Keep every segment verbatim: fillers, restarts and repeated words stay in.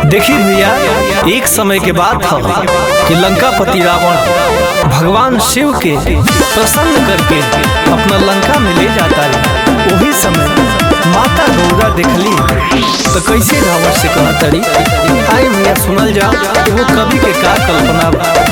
देखिए भैया, एक समय के बात था कि लंकापति रावण भगवान शिव के प्रसन्न करके अपना लंका में ले जाता है। वही समय माता गौरा देखली तो कैसे रावण से कहा तरी। आई भैया सुनल जाओ कि वो कवि के का कल्पना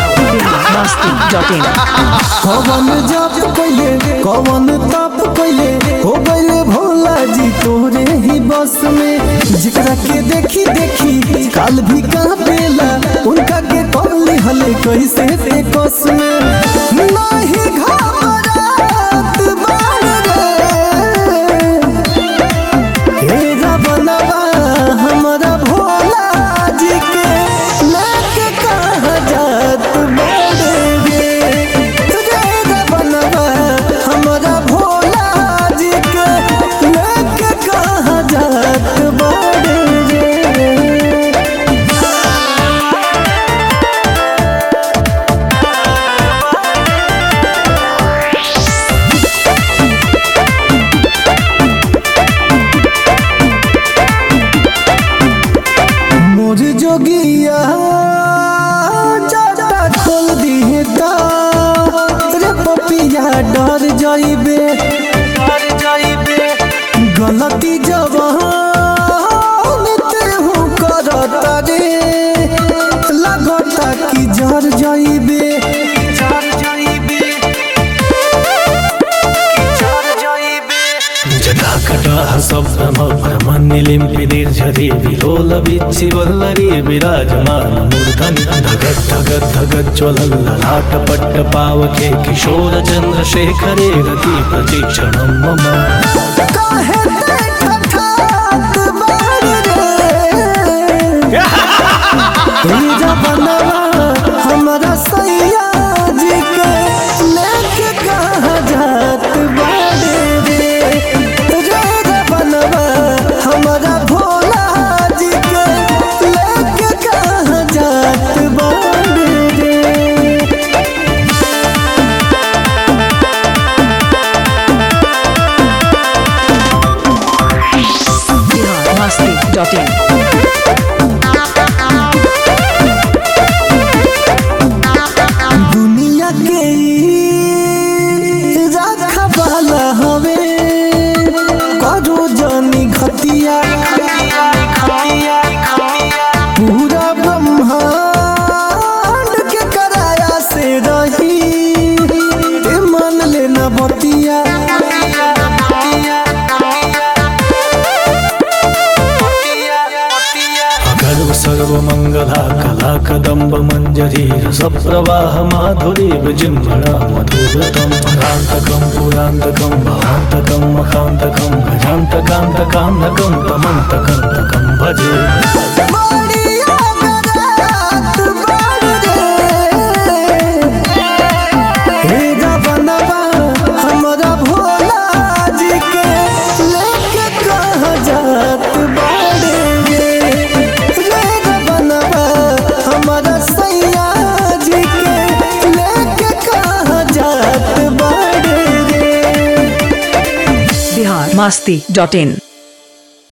कवन जप कइले कवन तप कइले हो गइले भोला जी तोरे ही बस में। जिकरा के देखी देखी काल भी कांपेला उनका के कौली हले कैसे ते कस में। नाही घबरात बाण रे हे रबनवा हमरा भोला जी के लेके कहाँ जात बाड़े रे। रे रबनवा हमरा भोला जी के लेके कहाँ जात बाड़े रे। मोर जोगिया चाटा खोल दिए ता रे पपिया डर जाइबे डर जाइबे गलती जवान तेहू करता रे लगता कि जर जाइबे जर जाइबे जर जाइबे जटाकटाह शब्दमभ्रमन्निलिम्पितिर्झरि विलोलविच्छिवल्लरी विराजमान मूर्धनि धगत् धगत् धगत् ज्वलल्ललाटपट्टपावके किशोरचन्द्रशेखरे रति प्रतीक्षणं मम। काहे ते ठठात बाड़ रे हे रबनवा हमरा सैया जी के लेके कहाँ जात बाड़े रे। रे रबनवा हमरा भोला जी के लेके कहाँ जात बाड़े रे। दुनिया के ई रखवाला हवे करो जानी खतिया पूरा ब्रह्मांड के कराया से रही ते मान लेना बतिया। गर्व सर्वमंगला कला कदम्ब मंजरी रसप्रवाह माधुरी विजृंभणा मधुव्रतम परांतकम पुरांतकम भांतकम मकांतकम गजांतकांतकांतकम तमंतकांतकम भजे। बढ़िया गरात बाड़ रे हे रबनवा हमरा भोला जी के लेके कहाँ जात बाड़े रे। रे रबनवा हमरा सैया जी के लेके कहाँ जात बाड़े रे। बिहार मस्ती डॉट इन।